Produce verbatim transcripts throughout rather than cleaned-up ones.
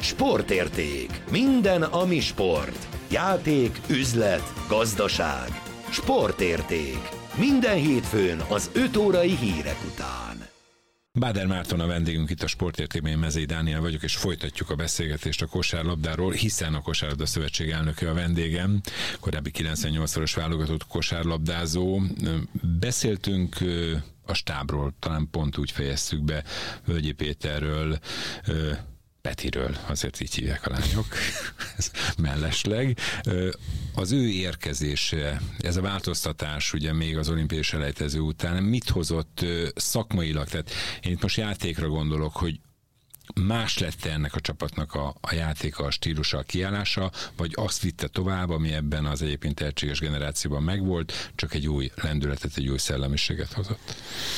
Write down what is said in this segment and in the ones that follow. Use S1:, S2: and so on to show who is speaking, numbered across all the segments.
S1: Sportérték. Minden, ami sport. Játék, üzlet, gazdaság. Sportérték. Minden hétfőn az öt órai hírek után.
S2: Báder Márton a vendégünk itt a Sportértékben, én Mezei Dániel vagyok, és folytatjuk a beszélgetést a kosárlabdáról, hiszen a Kosárlabda Szövetség elnöke a vendégem, korábbi kilencvennyolc-szoros válogatott kosárlabdázó. Beszéltünk a stábról, talán pont úgy fejeztük be, Völgyi Péterről, Petiről, azért így hívják a lányok, ez mellesleg. Az ő érkezése, ez a változtatás ugye még az olimpiai selejtező után mit hozott szakmailag? Tehát én itt most játékra gondolok, hogy más lett ennek a csapatnak a, a játéka, a stílusa, a kiállása, vagy azt vitte tovább, ami ebben az egyébként tehetséges generációban megvolt, csak egy új lendületet, egy új szellemiséget hozott?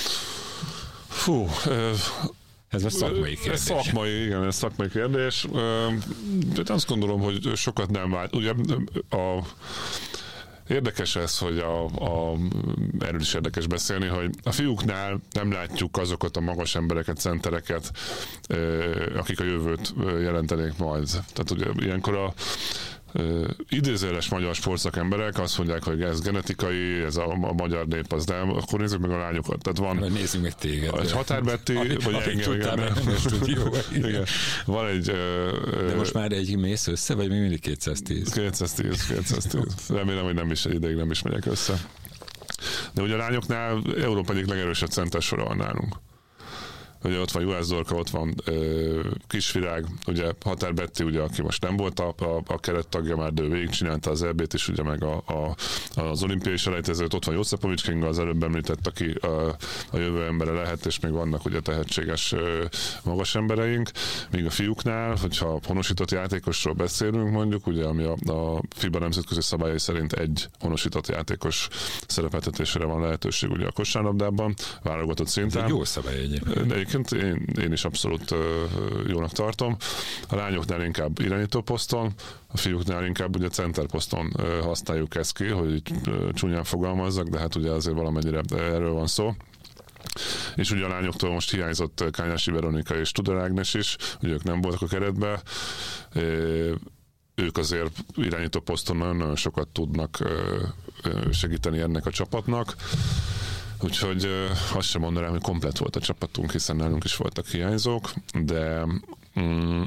S3: Fú,
S2: ez a szakmai kérdés.
S3: Ez szakmai, igen, ez szakmai kérdés. De azt gondolom, hogy sokat nem vált. Ugye a érdekes ez, hogy a, a, erről is érdekes beszélni, hogy a fiúknál nem látjuk azokat a magas embereket, centereket, akik a jövőt jelentenék majd. Tehát ugye ilyenkor a Uh, idézőjeles magyar sportszakemberek azt mondják, hogy ez genetikai, ez a, a magyar nép az nem, akkor nézzük meg a lányokat. Tehát van,
S2: vagy nézzük meg téged.
S3: Egy Határbetti, vagy engem, igen, igen. Van egy... Uh,
S2: De most már egy mész össze, vagy még mindig kétszáztíz?
S3: kétszáztíz, kétszáztíz. Remélem, hogy nem is egy ideig nem is megyek össze. De ugye a lányoknál Európa egyik legerősebb center sora van nálunk. Ugye ott van Juhász Dorka, ott van ö, Kisvirág, ugye Határbetti, ugye, aki most nem volt a, a, a kerettagja már, de ő végigcsinálta az é bét is, ugye meg a, a, az olimpiai selejtezőt, ott van Jószepovics Kinga, az előbb említett, aki a, a jövő embere lehet, és még vannak ugye tehetséges ö, magas embereink. Míg a fiúknál, hogyha honosított játékosról beszélünk mondjuk, ugye, ami a, a FIBA nemzetközi szabályai szerint egy honosított játékos szerepeltetésére van lehetőség ugye a kosárlabdában, válogatott szinten.
S2: Ez egy jó szabály egyébként.
S3: Én, én is abszolút uh, jónak tartom. A lányoknál inkább irányító poszton, a fiúknál inkább ugye center poszton uh, használjuk ezt ki, hogy így uh, csúnyán fogalmazzak, de hát ugye azért valamennyire erről van szó. És ugye a lányoktól most hiányzott Kányási Veronika és Tudor Ágnes is, ugye ők nem voltak a keretben. Uh, ők azért irányító poszton nagyon-nagyon sokat tudnak uh, segíteni ennek a csapatnak. Úgyhogy uh, azt sem mondanám, hogy komplett volt a csapatunk, hiszen nálunk is voltak hiányzók, de um,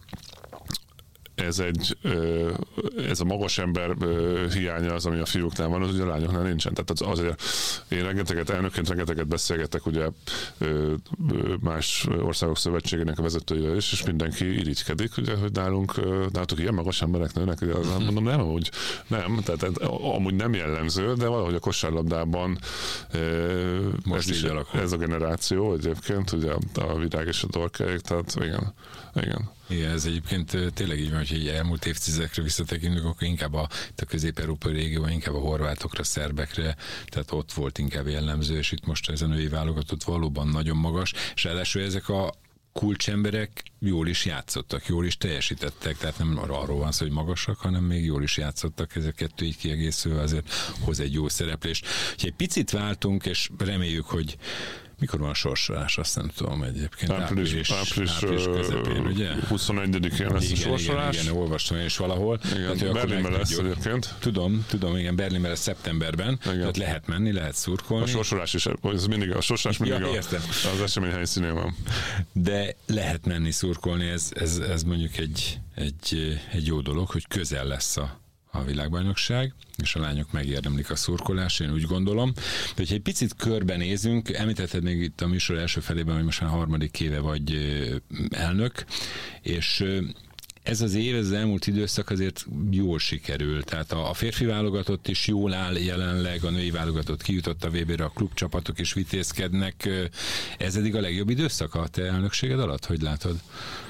S3: ez egy uh, ez a magas ember uh, hiánya az, ami a fiúknál van, az ugye a lányoknál nincsen. Tehát az, azért én rengeteget, elnökként rengeteget beszélgetek ugye uh, más országok szövetségének a vezetőivel is, és mindenki irigykedik, ugye, hogy nálunk, uh, nálunk ilyen magas emberek nőnek, ugye, mondom, nem, amúgy nem, tehát amúgy nem jellemző, de valahogy a kosárlabdában uh, most is ez a generáció egyébként, ugye a Virág és a Dorkáék, tehát igen, igen.
S2: Igen, ez egyébként tényleg így van, hogy egy elmúlt évtizedekre visszatekintünk, akkor inkább a, a közép-európai régióban, inkább a horvátokra, szerbekre, tehát ott volt inkább jellemző, és itt most ez a női válogatott valóban nagyon magas, és ráadásul ezek a kulcsemberek jól is játszottak, jól is teljesítettek, tehát nem arról van szó, hogy magasak, hanem még jól is játszottak, ezek kettő így kiegészülve azért hoz egy jó szereplést. Ha egy picit váltunk, és reméljük, hogy mikor van a sorsolás, azt nem tudom egyébként.
S3: Április, április, április
S2: közepén, ugye?
S3: huszonegyedikén lesz
S2: igen,
S3: a sorsolás.
S2: Igen, igen, olvastam én is valahol.
S3: Igen, Berlinben lesz egyébként.
S2: Tudom, tudom, igen, Berlinben lesz szeptemberben, igen. Tehát lehet menni, lehet szurkolni.
S3: A sorsolás is, ez mindig, a sorsolás mindig ja, a, az esemény helyszínén van.
S2: De lehet menni szurkolni, ez, ez, ez mondjuk egy, egy, egy jó dolog, hogy közel lesz a a világbajnokság, és a lányok megérdemlik a szurkolást, én úgy gondolom. De hogyha egy picit körbenézünk, említetted még itt a műsor első felében, hogy most már harmadik éve vagy elnök, és ez az év, ez az elmúlt időszak azért jól sikerül. Tehát a férfi válogatott is jól áll jelenleg, a női válogatott kijutott a vé bére, a klubcsapatok is vitézkednek. Ez eddig a legjobb időszak a te elnökséged alatt? Hogy látod?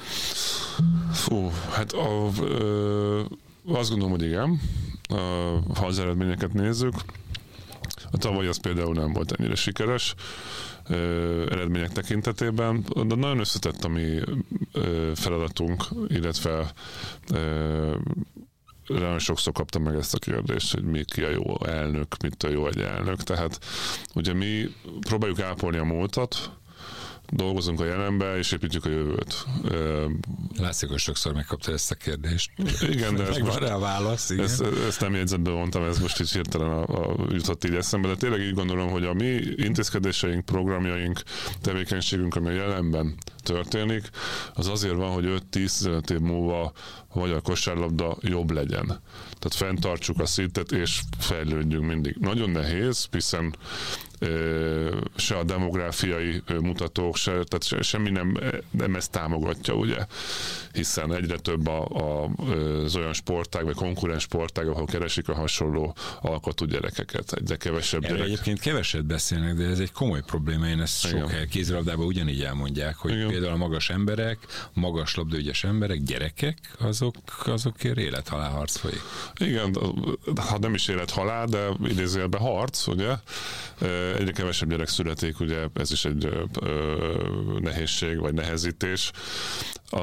S3: Fú, hát a, ö, azt gondolom, hogy igen. Ha az eredményeket nézzük, a tavaly az például nem volt ennyire sikeres ö, eredmények tekintetében, de nagyon összetett a mi ö, feladatunk, illetve ö, nagyon sokszor kaptam meg ezt a kérdést, hogy mi ki a jó elnök, mitől jó egy elnök. Tehát ugye mi próbáljuk ápolni a múltat, dolgozunk a jelenbe, és építjük a jövőt.
S2: Látszik, hogy sokszor megkapta ezt a kérdést.
S3: Igen, de
S2: meg van rá a válasz. Igen.
S3: Ezt, ezt nem jegyzetben mondtam, ez most is hirtelen a, a, jutott így eszembe, de tényleg így gondolom, hogy a mi intézkedéseink, programjaink, tevékenységünk, ami a jelenben történik, az azért van, hogy öt-tíz-tizenöt év múlva a magyar kosárlabda jobb legyen. Tehát fenntartsuk a szintet, és fejlődjünk mindig. Nagyon nehéz, hiszen se a demográfiai mutatók, se, tehát semmi nem, nem ezt támogatja, ugye? Hiszen egyre több a, a, az olyan sportág, vagy konkurens sportág, ahol keresik a hasonló alkotó gyerekeket. Egyre kevesebb
S2: gyerek. Egyébként keveset beszélnek, de ez egy komoly probléma. Én ezt sok hely kézilabdában ugyanígy elmondják, hogy igen. Például a magas emberek, magas labdaügyes emberek, gyerekek, azok, azokért élet-halál-harc folyik.
S3: Igen, ha nem is élet-halál, de idézőjelben harc, ugye? Egyre kevesebb gyerek születik, ugye ez is egy ö, nehézség, vagy nehezítés. A,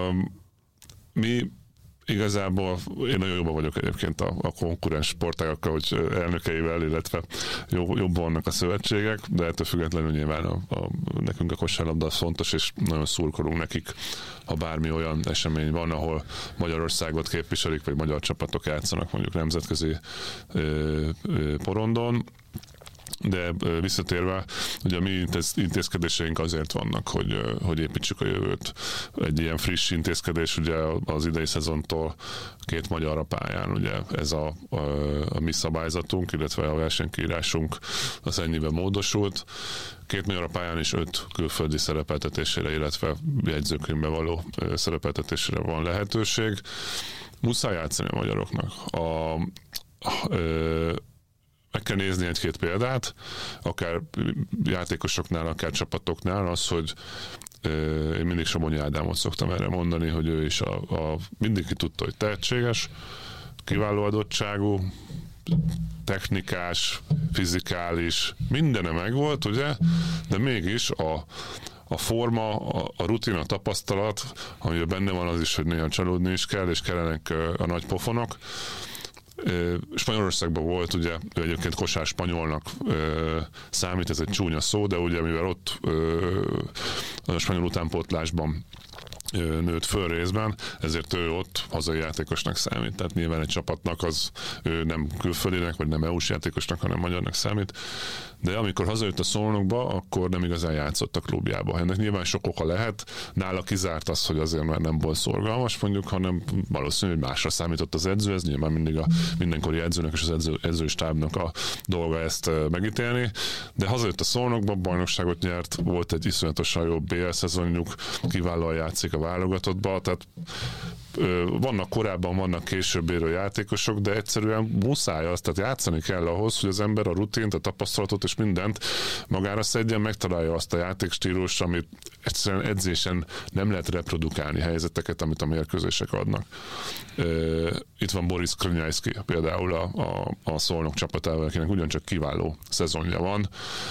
S3: mi igazából, én nagyon jobban vagyok egyébként a, a konkurens sportágakkal, hogy elnökeivel, illetve jobb, jobban vannak a szövetségek, de ettől függetlenül nyilván a, a, nekünk a kosárlabda fontos, és nagyon szurkolunk nekik, ha bármi olyan esemény van, ahol Magyarországot képviselik, vagy magyar csapatok játszanak mondjuk nemzetközi ö, ö, porondon. De visszatérve, ugye a mi intézkedéseink azért vannak, hogy, hogy építsük a jövőt. Egy ilyen friss intézkedés ugye az idei szezontól két magyar a pályán, ugye ez a, a, a mi szabályzatunk, illetve a versenykírásunk az ennyiben módosult. Két magyar a pályán is öt külföldi szerepeltetésére, illetve jegyzőkönyvbe való szerepeltetésére van lehetőség. Muszáj játszani a magyaroknak. A, a, a meg kell nézni egy-két példát, akár játékosoknál, akár csapatoknál, az, hogy euh, én mindig Somonyi Ádámot szoktam erre mondani, hogy ő is a, a, mindig ki tudta, hogy tehetséges, kiváló adottságú, technikás, fizikális, mindene megvolt, ugye, de mégis a a forma, a, a rutin, a tapasztalat, amiben benne van az is, hogy néha csalódni is kell, és kellenek a nagy pofonok. Spanyolországban volt, ugye, ő egyébként kosár spanyolnak ö, számít, ez egy csúnya szó, de ugye mivel ott ö, a spanyol utánpótlásban ö, nőtt föl részben, ezért ő ott hazai játékosnak számít. Tehát nyilván egy csapatnak az ő nem külföldinek, vagy nem é u-s játékosnak, hanem magyarnak számít. De amikor hazajött a Szolnokba, akkor nem igazán játszott a klubjába. Ennek nyilván sok oka lehet. Nála kizárt az, hogy azért már nem volt szorgalmas, mondjuk, hanem valószínű, hogy másra számított az edző. Ez nyilván mindig a mindenkori edzőnek és az edző, edzőstábnak a dolga ezt megítélni. De hazajött a Szolnokba, bajnokságot nyert, volt egy iszonyatosan jó bé el szezonjuk, kiválóan játszik a válogatottba, tehát vannak korábban, vannak később érő játékosok, de egyszerűen muszáj azt, tehát játszani kell ahhoz, hogy az ember a rutint, a tapasztalatot és mindent magára szedjen, megtalálja azt a játékstílust, amit egyszerűen edzésen nem lehet reprodukálni helyzeteket, amit a mérkőzések adnak. Itt van Boris Krnyajszki például a, a, a Szolnok csapatával, akinek ugyancsak kiváló szezonja van.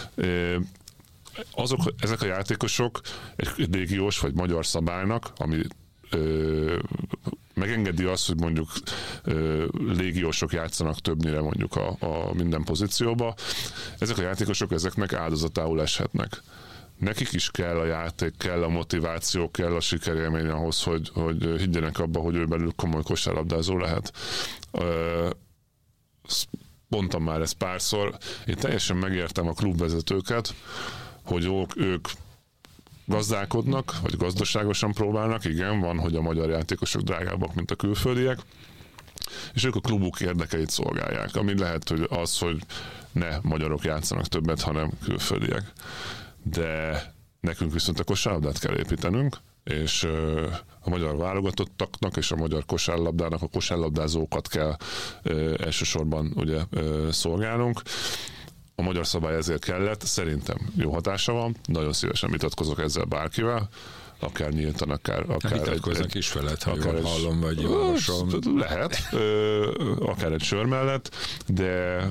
S3: Azok, ezek a játékosok egy légiós vagy magyar szabálynak, ami Ö, megengedi azt, hogy mondjuk ö, légiósok játszanak többnyire mondjuk a, a minden pozícióba. Ezek a játékosok ezeknek áldozatául eshetnek. Nekik is kell a játék, kell a motiváció, kell a sikerélmény ahhoz, hogy, hogy higgyenek abba, hogy ő belül komoly kosárlabdázó lehet. Ö, mondtam már ezt párszor, én teljesen megértem a klubvezetőket, hogy ők, ők gazdálkodnak, vagy gazdaságosan próbálnak, igen, van, hogy a magyar játékosok drágábbak, mint a külföldiek, és ők a klubuk érdekeit szolgálják, ami lehet, hogy az, hogy ne magyarok játszanak többet, hanem külföldiek. De nekünk viszont a kosárlabdát kell építenünk, és a magyar válogatottaknak és a magyar kosárlabdának, a kosárlabdázókat kell elsősorban ugye szolgálnunk. A magyar szabály ezért kellett, szerintem jó hatása van, nagyon szívesen vitatkozok ezzel bárkivel. akár nyíltan, akár... akár
S2: vitatkoznak egy, is veled, ha jól hallom, vagy jól olvasom.
S3: Lehet, akár egy sör mellett, de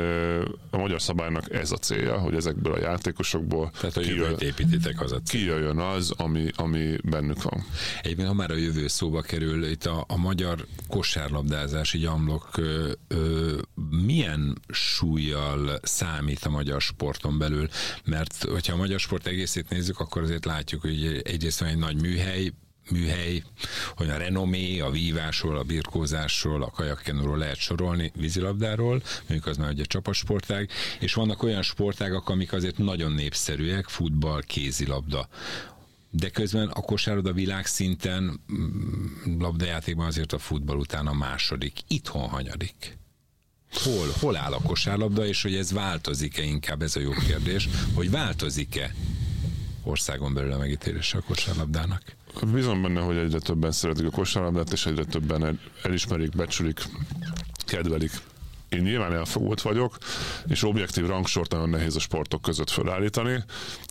S3: a magyar szabálynak ez a célja, hogy ezekből a játékosokból
S2: tehát a jövőt építitek haza.
S3: Kijöjjön az, ami, ami bennük van.
S2: Egyébként, ha már a jövő szóba kerül, itt a, a magyar kosárlabdázás, így amlok, ö, ö, milyen súlyjal számít a magyar sporton belül? Mert hogyha a magyar sport egészét nézzük, akkor azért látjuk, hogy egyrészt van egy nagy műhely, műhely, hogy a renomé, a vívásról, a birkózásról, a kajakkenúról lehet sorolni, vízilabdáról, mondjuk az már ugye csapatsportág, és vannak olyan sportágak, amik azért nagyon népszerűek, futball, kézilabda. De közben a kosárlabda világszinten labdajátékban azért a futball után a második. Itthon hanyadik. Hol, hol áll a kosárlabda, és hogy ez változik-e, inkább ez a jó kérdés, hogy változik-e országon belül a megítélése a kosárlabdának?
S3: Bízom benne, hogy egyre többen szeretik a kosárlabdát, és egyre többen elismerik, becsülik, kedvelik. Én nyilván elfogult vagyok, és objektív rangsort nagyon nehéz a sportok között felállítani.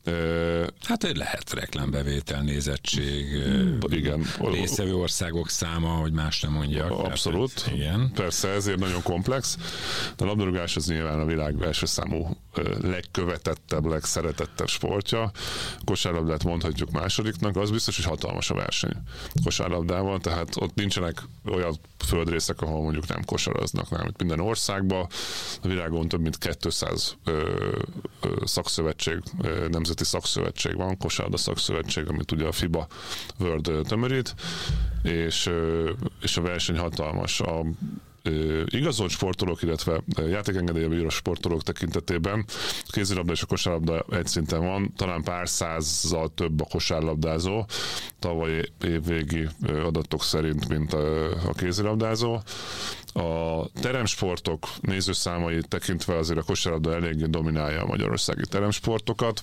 S2: Hát lehet reklámbevétel, nézettség,
S3: igen,
S2: résztvevő országok száma, hogy más nem mondjak.
S3: Abszolút.
S2: Tehát, igen.
S3: Persze, ezért nagyon komplex. De a labdarúgás az nyilván a világ első számú legkövetettebb, legszeretettebb sportja. Kosárlabdát mondhatjuk másodiknak, az biztos, hogy hatalmas a verseny kosárlabdával, tehát ott nincsenek olyan földrészek, ahol mondjuk nem kosaraznak, nem. Minden országban, a világon több mint kétszáz ö, ö, szakszövetség, ö, nemzeti szakszövetség van, kosárlabda szakszövetség, amit ugye a FIBA World tömörít, és, ö, és a verseny hatalmas. A igazolt sportolók, illetve játékengedélye bíró sportolók tekintetében a kézilabda és a kosárlabda egy szinten van, talán pár százzal több a kosárlabdázó, tavaly évvégi adatok szerint, mint a kézilabdázó. A teremsportok nézőszámai tekintve azért a kosárlabda eléggé dominálja a magyarországi teremsportokat.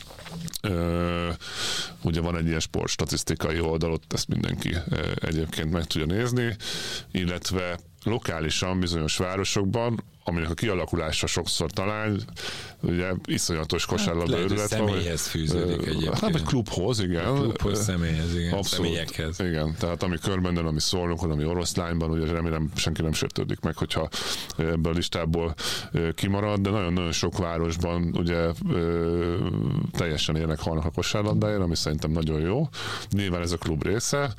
S3: Uh, ugye van egy ilyen sportstatisztikai oldalot, ezt mindenki uh, egyébként meg tudja nézni, illetve lokálisan bizonyos városokban, aminek a kialakulása sokszor talán ugye iszonyatos kosárlabda
S2: hát,
S3: őrület van.
S2: Személyhez fűződik uh, egyébként.
S3: Hát egy klubhoz, igen.
S2: A klubhoz, személyhez, igen.
S3: Abszolút,
S2: személyekhez.
S3: Igen, tehát ami Körmenden, ami Szolnokon, ami Oroszlányban, ugye remélem senki nem sértődik meg, hogyha ebből a listából kimarad, de nagyon-nagyon sok városban ugye teljesen élnek halnak a kosárlabdáért, ami szerintem nagyon jó. Nyilván ez a klub része.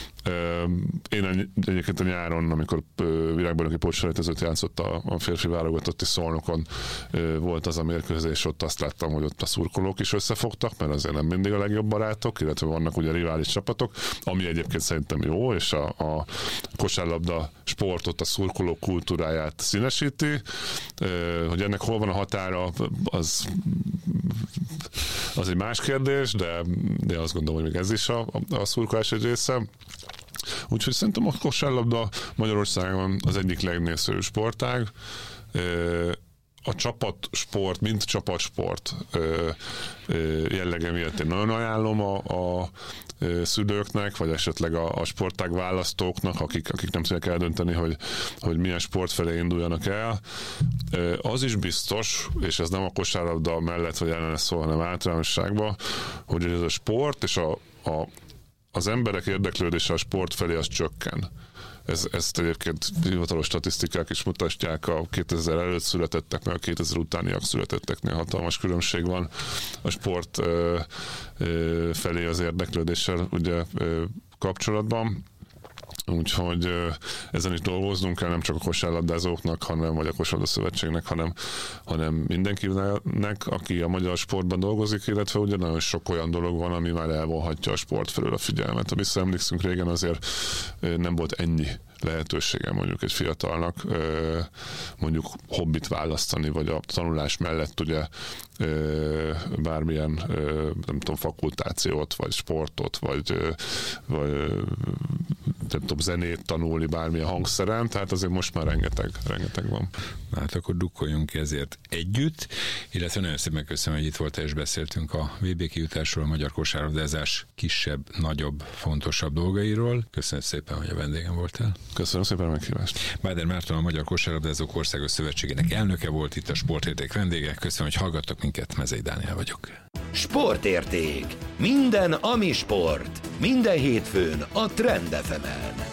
S3: Én egyébként a nyáron, amikor világbajnoki pótselejtezőt játszott a, a férfi válogatotti Szolnokon, volt az a mérkőzés, ott azt láttam, hogy ott a szurkolók is összefogtak, mert azért nem mindig a legjobb barátok, illetve vannak ugye rivális csapatok, ami egyébként szerintem jó, és a, a kosárlabda sportot, a szurkolók kultúráját színesíti. Hogy ennek hol van a határa, az, az egy más kérdés, de, de azt gondolom, hogy még ez is a, a szurkolás egy része. Úgyhogy szerintem a kosárlabda Magyarországon az egyik legnépszerűbb sportág. A csapatsport, mint csapatsport jellege miatt én nagyon ajánlom a, a szülőknek, vagy esetleg a, a sportág választóknak, akik, akik nem tudják eldönteni, hogy, hogy milyen sport felé induljanak el. Az is biztos, és ez nem a kosárlabda mellett, vagy ellene szól, hanem általánosságban, hogy ez a sport és a, a az emberek érdeklődése a sport felé az csökken. Ez, ezt egyébként hivatalos statisztikák is mutatják, a kétezer előtt születettek, meg a kétezer utániak születetteknél hatalmas különbség van a sport ö, ö, felé az érdeklődéssel ugye ö, kapcsolatban. Úgyhogy ezen is dolgoznunk kell, nem csak a kosárlabdázóknak, hanem, vagy a kosárlabda szövetségnek, hanem, hanem mindenkinek, aki a magyar sportban dolgozik, illetve ugye nagyon sok olyan dolog van, ami már elvonhatja a sport felől a figyelmet. Ha visszaemlékszünk, régen azért nem volt ennyi lehetősége mondjuk egy fiatalnak mondjuk hobbit választani, vagy a tanulás mellett ugye bármilyen nem tudom, fakultációt, vagy sportot, vagy, vagy nem tudom, zenét tanulni bármilyen hangszeren, tehát azért most már rengeteg, rengeteg van.
S2: Hát akkor dukkoljunk ezért együtt, illetve nagyon szépen köszönöm, hogy itt voltál és beszéltünk a vé bé kijutásról, a magyar kosárlabdázás kisebb, nagyobb, fontosabb dolgairól. Köszönöm szépen, hogy a vendégem voltál.
S3: Köszönöm szépen a meghívást.
S2: Báder Márton, a Magyar Kosárlabdázók Országos Szövetségének elnöke volt itt, a Sportérték vendége. Köszönöm, hogy hallgattak minket, Mezei Dániel vagyok.
S1: Sportérték. Minden, ami sport. Minden hétfőn a Trend ef emen.